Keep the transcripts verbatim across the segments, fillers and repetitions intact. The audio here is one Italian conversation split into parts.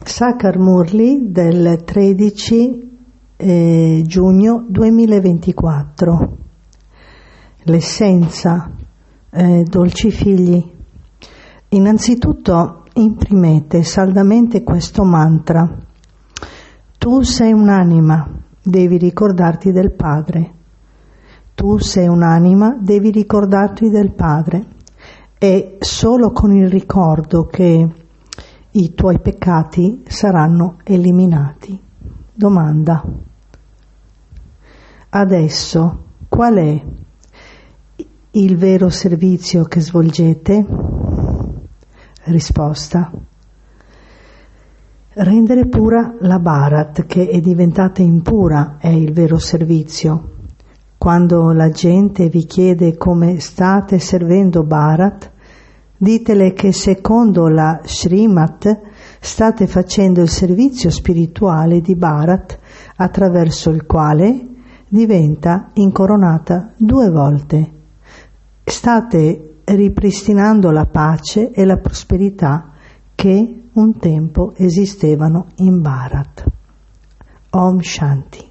Sakar Murli del tredici eh, giugno duemilaventiquattro. L'essenza, eh, dolci figli. Innanzitutto imprimete saldamente questo mantra. Tu sei un'anima, devi ricordarti del Padre. Tu sei un'anima, devi ricordarti del Padre. È solo con il ricordo che i tuoi peccati saranno eliminati. Domanda. Adesso, qual è il vero servizio che svolgete? Risposta. Rendere pura la Bharat, che è diventata impura, è il vero servizio. Quando la gente vi chiede come state servendo Bharat, ditele che secondo la Srimat state facendo il servizio spirituale di Bharat, attraverso il quale diventa incoronata due volte. State ripristinando la pace e la prosperità che un tempo esistevano in Bharat. Om Shanti.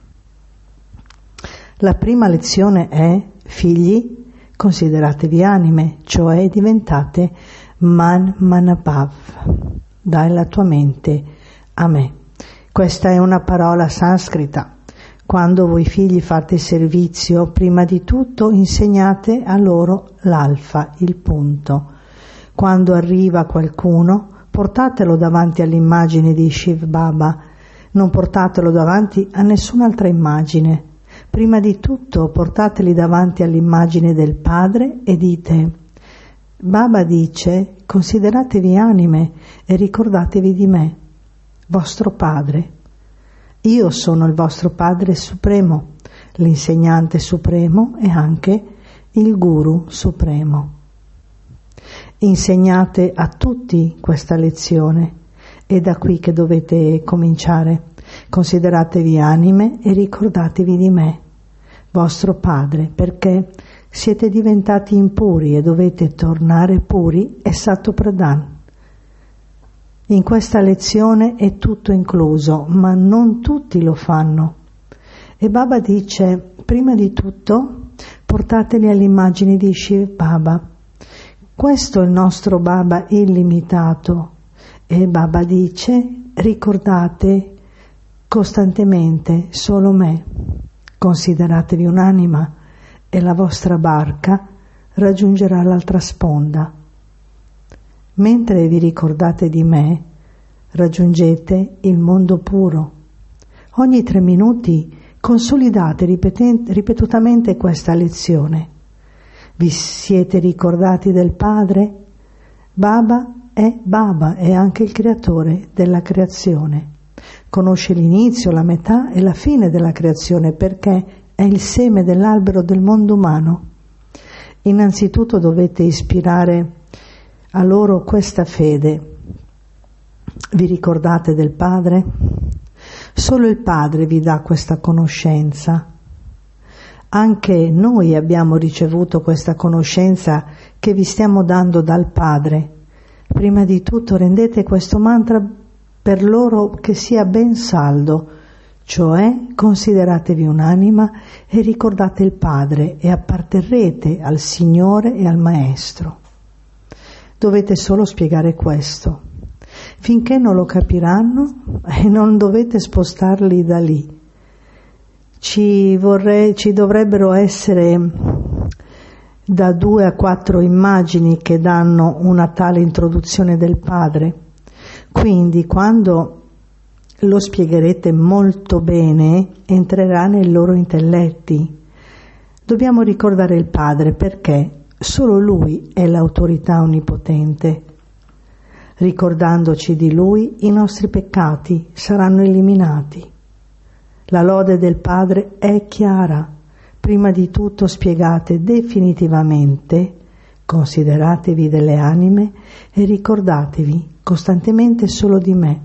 La prima lezione è: figli, consideratevi anime, cioè diventate man manabhav, dai la tua mente a me. Questa è una parola sanscrita. Quando voi figli fate servizio, prima di tutto insegnate a loro l'alfa, il punto. Quando arriva qualcuno, portatelo davanti all'immagine di Shiv Baba, non portatelo davanti a nessun'altra immagine. Prima di tutto portateli davanti all'immagine del Padre e dite: Baba dice, consideratevi anime e ricordatevi di me, vostro Padre. Io sono il vostro Padre Supremo, l'insegnante supremo e anche il Guru Supremo. Insegnate a tutti questa lezione, è da qui che dovete cominciare. Consideratevi anime e ricordatevi di me, vostro Padre, perché siete diventati impuri e dovete tornare puri e Sato Pradhan. In questa lezione è tutto incluso, ma non tutti lo fanno. E Baba dice, prima di tutto, portateli all'immagine di Shiv Baba. Questo è il nostro Baba illimitato. E Baba dice, ricordate costantemente solo me. Consideratevi un'anima e la vostra barca raggiungerà l'altra sponda. Mentre vi ricordate di me, raggiungete il mondo puro. Ogni tre minuti consolidate ripeten- ripetutamente questa lezione. Vi siete ricordati del Padre? Baba è Baba, è anche il creatore della creazione. Conosce l'inizio, la metà e la fine della creazione perché è il seme dell'albero del mondo umano. Innanzitutto dovete ispirare a loro questa fede. Vi ricordate del Padre? Solo il Padre vi dà questa conoscenza. Anche noi abbiamo ricevuto questa conoscenza che vi stiamo dando dal Padre. Prima di tutto rendete questo mantra per loro che sia ben saldo, cioè consideratevi un'anima e ricordate il Padre e apparterrete al Signore e al Maestro. Dovete solo spiegare questo. Finché non lo capiranno e non dovete spostarli da lì. Ci, vorrei, ci dovrebbero essere da due a quattro immagini che danno una tale introduzione del Padre. Quindi quando lo spiegherete molto bene, entrerà nei loro intelletti. Dobbiamo ricordare il Padre perché solo Lui è l'autorità onnipotente. Ricordandoci di Lui, i nostri peccati saranno eliminati. La lode del Padre è chiara. Prima di tutto spiegate definitivamente, consideratevi delle anime e ricordatevi costantemente solo di me.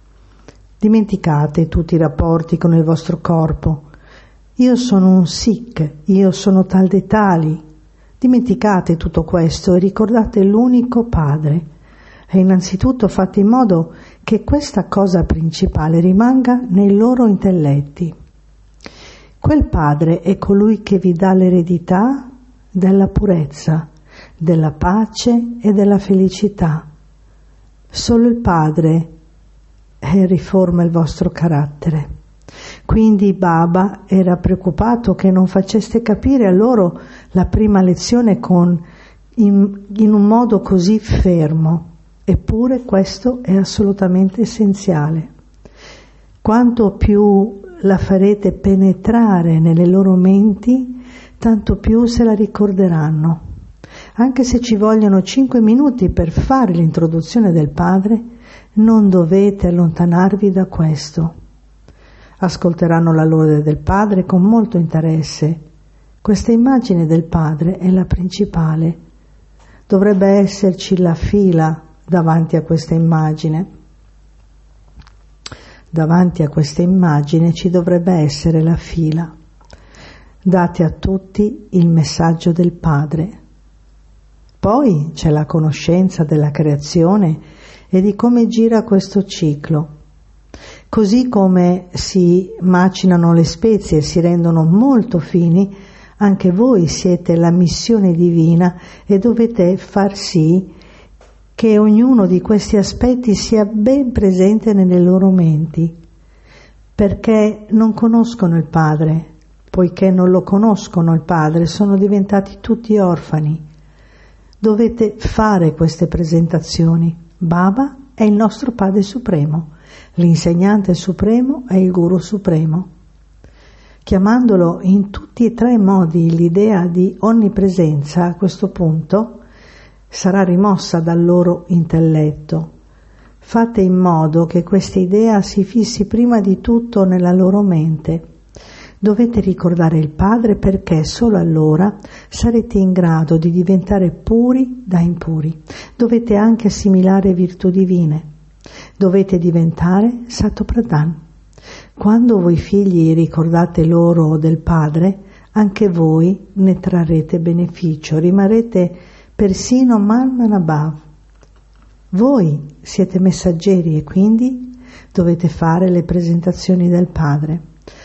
Dimenticate tutti i rapporti con il vostro corpo. Io sono un Sikh, io sono tal dei tali. Dimenticate tutto questo e ricordate l'unico Padre. E innanzitutto fate in modo che questa cosa principale rimanga nei loro intelletti. Quel Padre è colui che vi dà l'eredità della purezza, della pace e della felicità. Solo il Padre riforma il vostro carattere. Quindi Baba era preoccupato che non faceste capire a loro la prima lezione con, in, in un modo così fermo, eppure questo è assolutamente essenziale. Quanto più la farete penetrare nelle loro menti, tanto più se la ricorderanno. Anche se ci vogliono cinque minuti per fare l'introduzione del Padre, non dovete allontanarvi da questo. Ascolteranno la lode del Padre con molto interesse. Questa immagine del Padre è la principale. Dovrebbe esserci la fila davanti a questa immagine. Davanti a questa immagine ci dovrebbe essere la fila. Date a tutti il messaggio del Padre. Poi c'è la conoscenza della creazione e di come gira questo ciclo. Così come si macinano le spezie e si rendono molto fini, anche voi siete la missione divina e dovete far sì che ognuno di questi aspetti sia ben presente nelle loro menti, perché non conoscono il Padre, poiché non lo conoscono il Padre, sono diventati tutti orfani. Dovete fare queste presentazioni. Baba è il nostro Padre Supremo, l'insegnante supremo è il Guru Supremo. Chiamandolo in tutti e tre i modi l'idea di onnipresenza, a questo punto sarà rimossa dal loro intelletto. Fate in modo che questa idea si fissi prima di tutto nella loro mente. Dovete ricordare il Padre perché solo allora sarete in grado di diventare puri da impuri. Dovete anche assimilare virtù divine. Dovete diventare Satopradhan. Quando voi figli ricordate loro del Padre, anche voi ne trarrete beneficio, rimarrete persino Manmanabhav. Voi siete messaggeri e quindi dovete fare le presentazioni del Padre.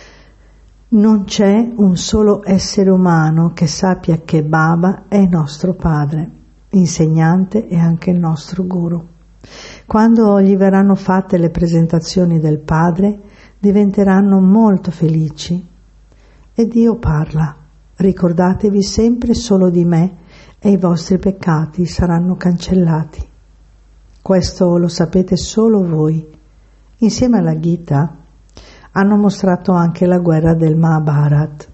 Non c'è un solo essere umano che sappia che Baba è nostro Padre, insegnante e anche il nostro Guru. Quando gli verranno fatte le presentazioni del Padre, diventeranno molto felici. E Dio parla: ricordatevi sempre solo di me e i vostri peccati saranno cancellati. Questo lo sapete solo voi. Insieme alla Gita hanno mostrato anche la guerra del Mahabharat.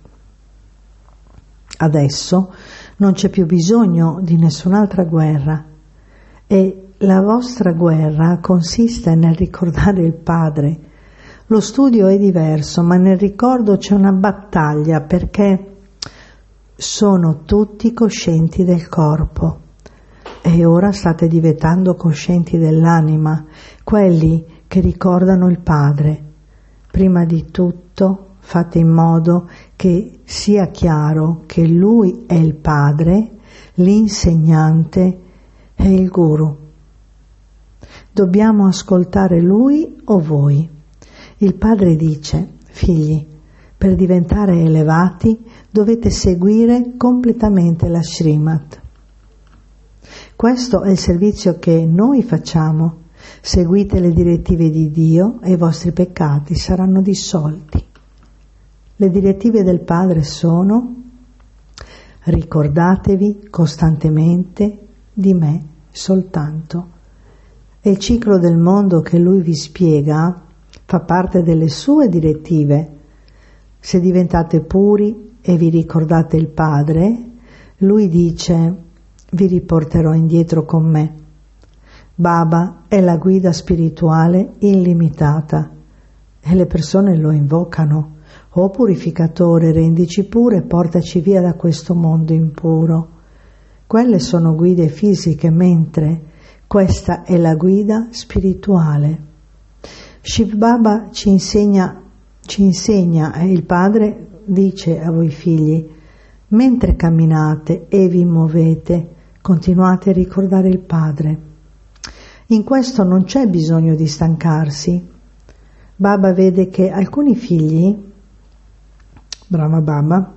Adesso non c'è più bisogno di nessun'altra guerra e la vostra guerra consiste nel ricordare il Padre. Lo studio è diverso, ma nel ricordo c'è una battaglia perché sono tutti coscienti del corpo e ora state diventando coscienti dell'anima, quelli che ricordano il Padre. Prima di tutto fate in modo che sia chiaro che Lui è il Padre, l'insegnante e il Guru. Dobbiamo ascoltare Lui o voi? Il Padre dice: figli, per diventare elevati dovete seguire completamente la Srimad. Questo è il servizio che noi facciamo. Seguite le direttive di Dio e i vostri peccati saranno dissolti. Le direttive del Padre sono: ricordatevi costantemente di me soltanto. E il ciclo del mondo che Lui vi spiega fa parte delle sue direttive. Se diventate puri e vi ricordate il Padre, Lui dice: vi riporterò indietro con me. Baba è la guida spirituale illimitata e le persone lo invocano: o purificatore, rendici pure e portaci via da questo mondo impuro. Quelle sono guide fisiche, mentre questa è la guida spirituale. Shiv Baba ci insegna, ci insegna e il Padre dice a voi figli: mentre camminate e vi muovete, continuate a ricordare il Padre. In questo non c'è bisogno di stancarsi. Baba vede che alcuni figli, Brahma Baba,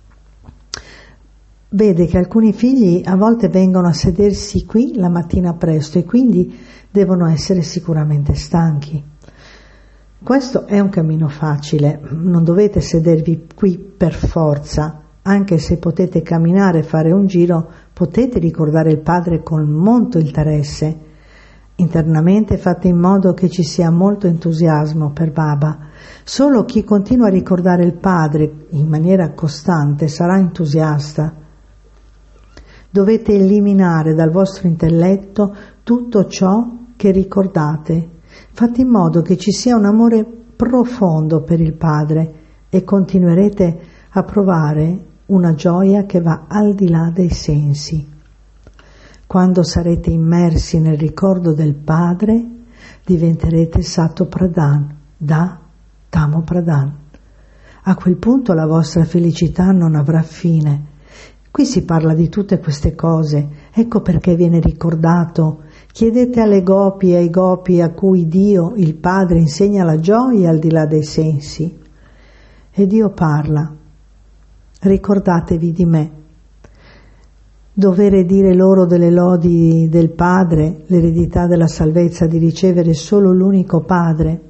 vede che alcuni figli a volte vengono a sedersi qui la mattina presto e quindi devono essere sicuramente stanchi. Questo è un cammino facile, non dovete sedervi qui per forza, anche se potete camminare e fare un giro, potete ricordare il Padre con molto interesse. Internamente fate in modo che ci sia molto entusiasmo per Baba. Solo chi continua a ricordare il Padre in maniera costante sarà entusiasta. Dovete eliminare dal vostro intelletto tutto ciò che ricordate. Fate in modo che ci sia un amore profondo per il Padre e continuerete a provare una gioia che va al di là dei sensi. Quando sarete immersi nel ricordo del Padre, diventerete Sato Pradhan, da Tamo Pradhan. A quel punto la vostra felicità non avrà fine. Qui si parla di tutte queste cose, ecco perché viene ricordato. Chiedete alle gopi e ai gopi a cui Dio, il Padre, insegna la gioia al di là dei sensi. E Dio parla. Ricordatevi di me. Dovere dire loro delle lodi del Padre, l'eredità della salvezza di ricevere solo l'unico Padre.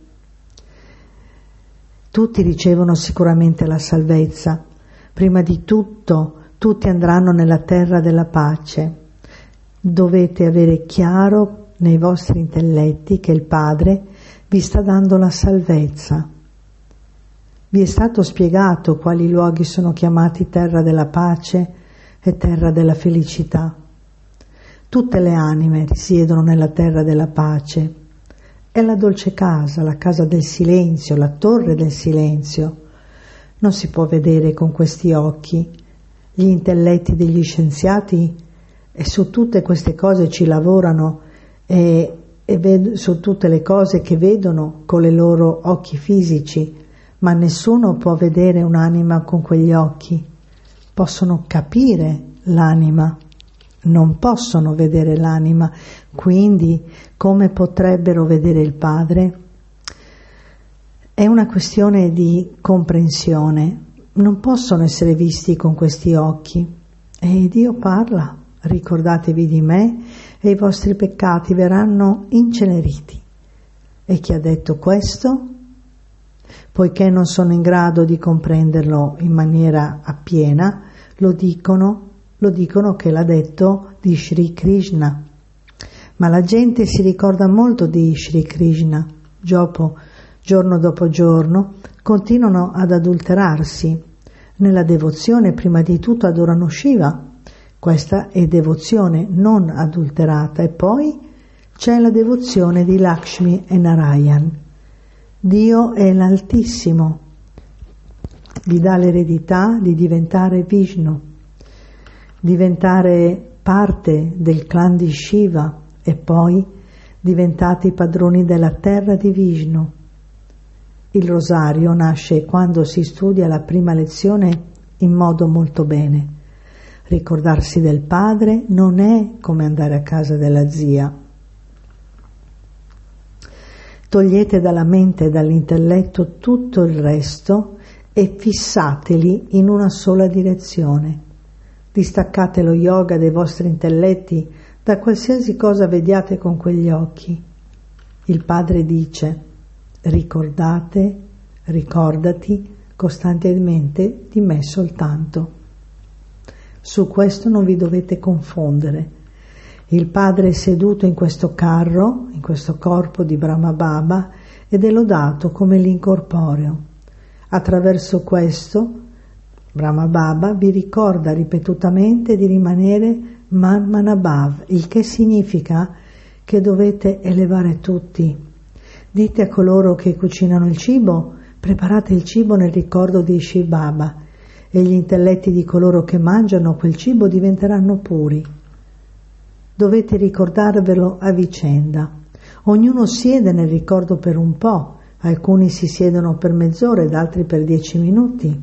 Tutti ricevono sicuramente la salvezza. Prima di tutto, tutti andranno nella terra della pace. Dovete avere chiaro nei vostri intelletti che il Padre vi sta dando la salvezza. Vi è stato spiegato quali luoghi sono chiamati terra della pace e terra della felicità. Tutte le anime risiedono nella terra della pace. È la dolce casa, la casa del silenzio, la torre del silenzio. Non si può vedere con questi occhi. Gli intelletti degli scienziati e su tutte queste cose ci lavorano e, e ved- su tutte le cose che vedono con i loro occhi fisici, ma nessuno può vedere un'anima con quegli occhi. Possono capire l'anima, non possono vedere l'anima, quindi come potrebbero vedere il Padre? È una questione di comprensione, non possono essere visti con questi occhi. E Dio parla, ricordatevi di me e i vostri peccati verranno inceneriti. E chi ha detto questo? Poiché non sono in grado di comprenderlo in maniera appiena, lo dicono, lo dicono che l'ha detto di Sri Krishna. Ma la gente si ricorda molto di Sri Krishna, dopo, giorno dopo giorno, continuano ad adulterarsi. Nella devozione prima di tutto adorano Shiva, questa è devozione non adulterata, e poi c'è la devozione di Lakshmi e Narayan. Dio è l'Altissimo, gli dà l'eredità di diventare Vishnu, diventare parte del clan di Shiva e poi diventate i padroni della terra di Vishnu. Il rosario nasce quando si studia la prima lezione in modo molto bene. Ricordarsi del Padre non è come andare a casa della zia. Togliete dalla mente e dall'intelletto tutto il resto e fissateli in una sola direzione. Distaccate lo yoga dei vostri intelletti da qualsiasi cosa vediate con quegli occhi. Il Padre dice: ricordate, ricordati costantemente di me soltanto. Su questo non vi dovete confondere. Il Padre è seduto in questo carro, in questo corpo di Brahma Baba, ed è lodato come l'incorporeo. Attraverso questo, Brahma Baba vi ricorda ripetutamente di rimanere Manmanabhav, il che significa che dovete elevare tutti. Dite a coloro che cucinano il cibo: preparate il cibo nel ricordo di Shiv Baba, e gli intelletti di coloro che mangiano quel cibo diventeranno puri. Dovete ricordarvelo a vicenda. Ognuno siede nel ricordo per un po', alcuni si siedono per mezz'ora ed altri per dieci minuti.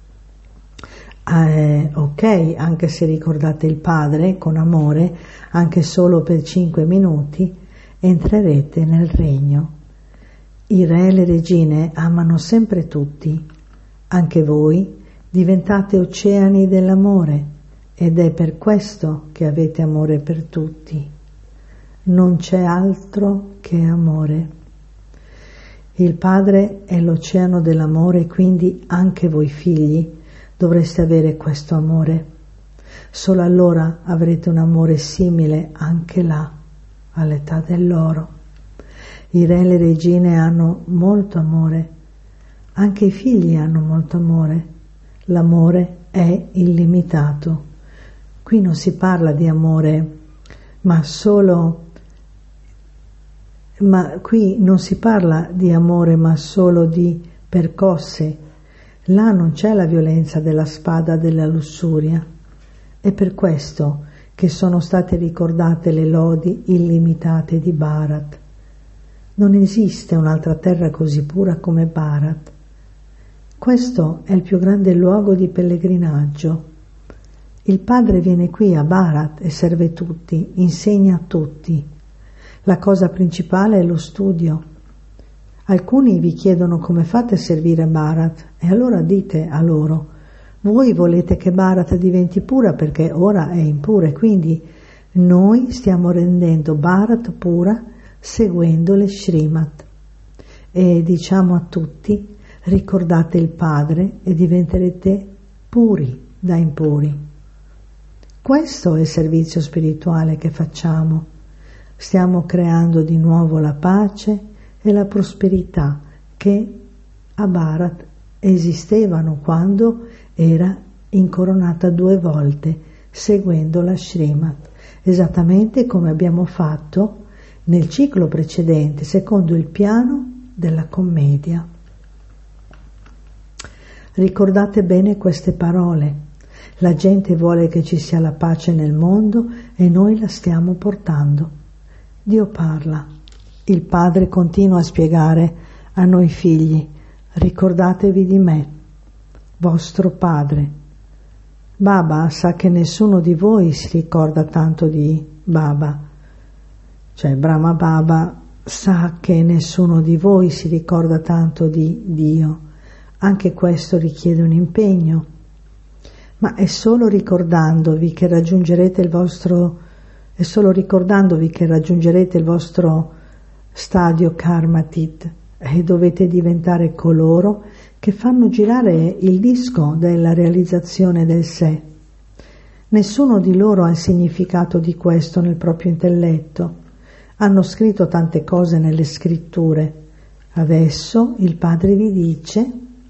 Eh, ok, anche se ricordate il Padre con amore, anche solo per cinque minuti, entrerete nel regno. I re e le regine amano sempre tutti. Anche voi diventate oceani dell'amore ed è per questo che avete amore per tutti. Non c'è altro che amore. Il Padre è l'oceano dell'amore, quindi anche voi figli dovreste avere questo amore. Solo allora avrete un amore simile anche là, all'età dell'oro. I re e le regine hanno molto amore, anche i figli hanno molto amore. L'amore è illimitato. Qui non si parla di amore, ma solo ma qui non si parla di amore, ma solo di percosse. Là non c'è la violenza della spada della lussuria. È per questo che sono state ricordate le lodi illimitate di Bharat. Non esiste un'altra terra così pura come Bharat. Questo è il più grande luogo di pellegrinaggio. Il Padre viene qui a Bharat e serve tutti, insegna a tutti. La cosa principale è lo studio. Alcuni vi chiedono come fate a servire Bharat e allora dite a loro: voi volete che Bharat diventi pura perché ora è impura, quindi noi stiamo rendendo Bharat pura seguendo le Srimad. E diciamo a tutti: ricordate il Padre e diventerete puri da impuri. Questo è il servizio spirituale che facciamo. Stiamo creando di nuovo la pace e la prosperità che a Bharat esistevano quando era incoronata due volte seguendo la Srimad, esattamente come abbiamo fatto nel ciclo precedente, secondo il piano della commedia. Ricordate bene queste parole. La gente vuole che ci sia la pace nel mondo e noi la stiamo portando. Dio parla. Il Padre continua a spiegare a noi figli: ricordatevi di me, vostro Padre. Baba sa che nessuno di voi si ricorda tanto di Baba, cioè Brahma Baba sa che nessuno di voi si ricorda tanto di Dio. Anche questo richiede un impegno, ma è solo ricordandovi che raggiungerete il vostro è solo ricordandovi che raggiungerete il vostro stadio Karmatit e dovete diventare coloro che fanno girare il disco della realizzazione del sé. Nessuno di loro ha il significato di questo nel proprio intelletto. Hanno scritto tante cose nelle scritture. Adesso il Padre vi dice: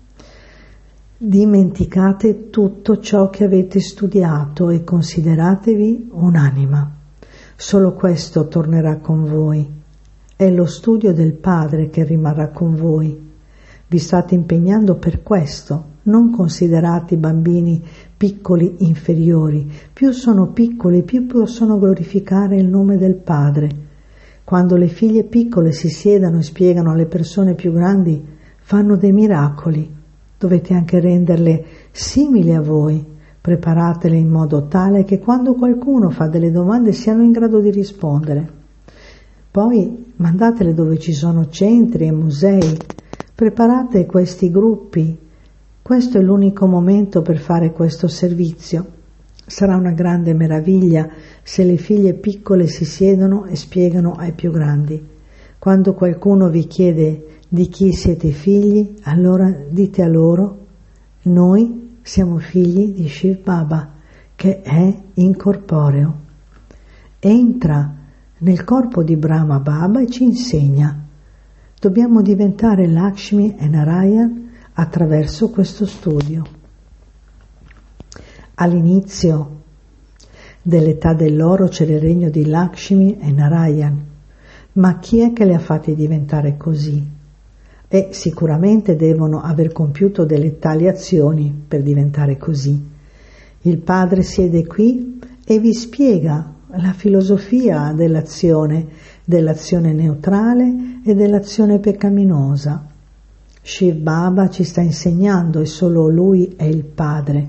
dimenticate tutto ciò che avete studiato e consideratevi un'anima. Solo questo tornerà con voi. È lo studio del Padre che rimarrà con voi. Vi state impegnando per questo. Non considerate i bambini piccoli inferiori. Più sono piccoli, più possono glorificare il nome del Padre. Quando le figlie piccole si siedano e spiegano alle persone più grandi, fanno dei miracoli. Dovete anche renderle simili a voi. Preparatele in modo tale che quando qualcuno fa delle domande siano in grado di rispondere. Poi mandatele dove ci sono centri e musei. Preparate questi gruppi. Questo è l'unico momento per fare questo servizio. Sarà una grande meraviglia se le figlie piccole si siedono e spiegano ai più grandi. Quando qualcuno vi chiede di chi siete figli, allora dite a loro: noi siamo figli di Shiv Baba, che è incorporeo. Entra nel corpo di Brahma Baba e ci insegna. Dobbiamo diventare Lakshmi e Narayan attraverso questo studio. All'inizio dell'età dell'oro c'era il regno di Lakshmi e Narayan, ma chi è che le ha fatti diventare così? E sicuramente devono aver compiuto delle tali azioni per diventare così. Il Padre siede qui e vi spiega la filosofia dell'azione, dell'azione neutrale e dell'azione peccaminosa. Shiv Baba ci sta insegnando e solo Lui è il Padre,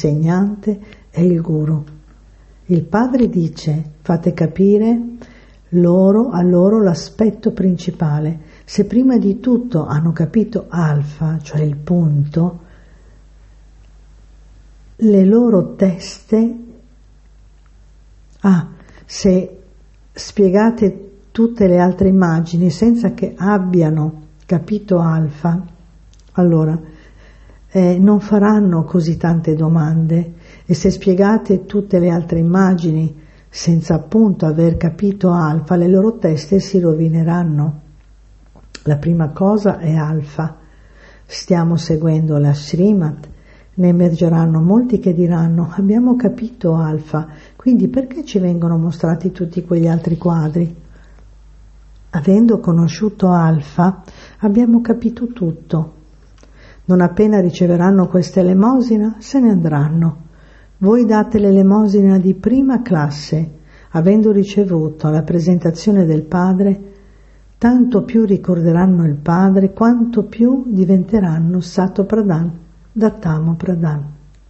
l'insegnante è il Guru. Il Padre dice: fate capire loro, a loro l'aspetto principale. Se prima di tutto hanno capito alfa, cioè il punto, le loro teste, ah, se spiegate tutte le altre immagini senza che abbiano capito alfa, allora eh, non faranno così tante domande, e se spiegate tutte le altre immagini senza appunto aver capito alfa, le loro teste si rovineranno. La prima cosa è alfa. Stiamo seguendo la Srimad, ne emergeranno molti che diranno: abbiamo capito alfa, quindi perché ci vengono mostrati tutti quegli altri quadri? Avendo conosciuto alfa, abbiamo capito tutto. Non appena riceveranno questa elemosina, se ne andranno. Voi date l'elemosina di prima classe, avendo ricevuto la presentazione del Padre, tanto più ricorderanno il Padre, quanto più diventeranno Sato Pradhan da Tamo Pradhan.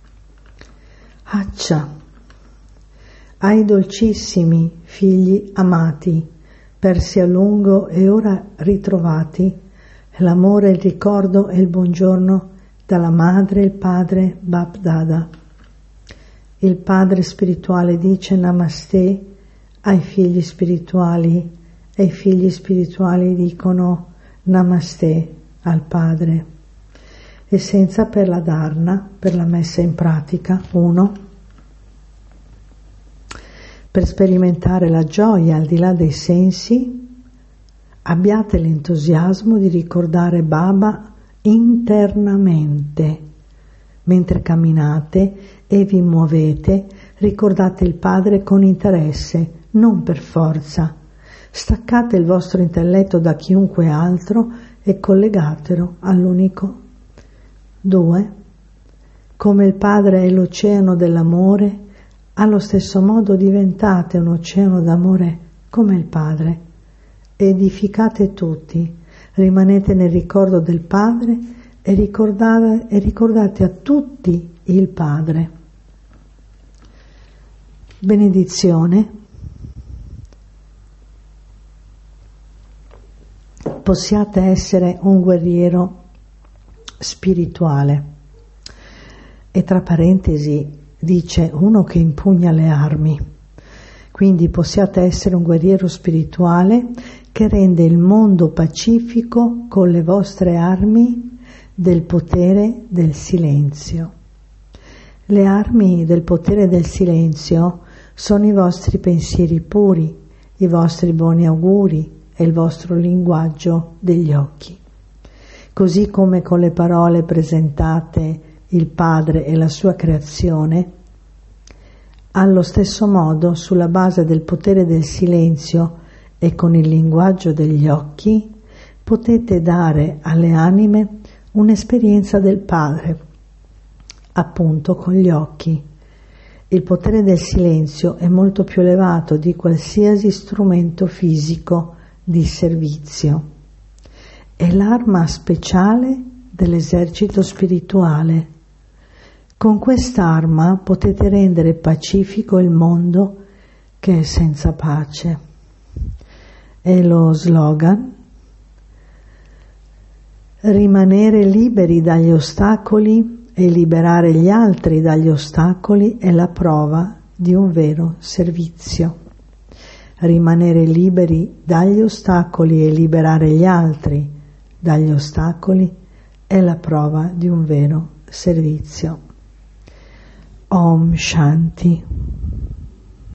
Accia, ai dolcissimi figli amati, persi a lungo e ora ritrovati, l'amore, il ricordo e il buongiorno dalla madre e il padre Bap Dada. Il padre spirituale dice Namaste ai figli spirituali e i figli spirituali dicono Namaste al padre. Essenza per la dharna, per la messa in pratica. Uno. Per sperimentare la gioia al di là dei sensi, abbiate l'entusiasmo di ricordare Baba internamente. Mentre camminate e vi muovete, ricordate il Padre con interesse, non per forza. Staccate il vostro intelletto da chiunque altro e collegatelo all'unico. Due. Come il Padre è l'oceano dell'amore, allo stesso modo diventate un oceano d'amore come il Padre. Edificate tutti, rimanete nel ricordo del Padre e ricordate, e ricordate a tutti il Padre. Benedizione. Possiate essere un guerriero spirituale. E tra parentesi dice uno che impugna le armi. Quindi possiate essere un guerriero spirituale che rende il mondo pacifico con le vostre armi del potere del silenzio. Le armi del potere del silenzio sono i vostri pensieri puri, i vostri buoni auguri e il vostro linguaggio degli occhi. Così come con le parole presentate il Padre e la sua creazione, allo stesso modo, sulla base del potere del silenzio e con il linguaggio degli occhi, potete dare alle anime un'esperienza del Padre, appunto con gli occhi. Il potere del silenzio è molto più elevato di qualsiasi strumento fisico di servizio. È l'arma speciale dell'esercito spirituale. Con quest'arma potete rendere pacifico il mondo che è senza pace. È lo slogan: rimanere liberi dagli ostacoli e liberare gli altri dagli ostacoli è la prova di un vero servizio. Rimanere liberi dagli ostacoli e liberare gli altri dagli ostacoli è la prova di un vero servizio. Om Shanti.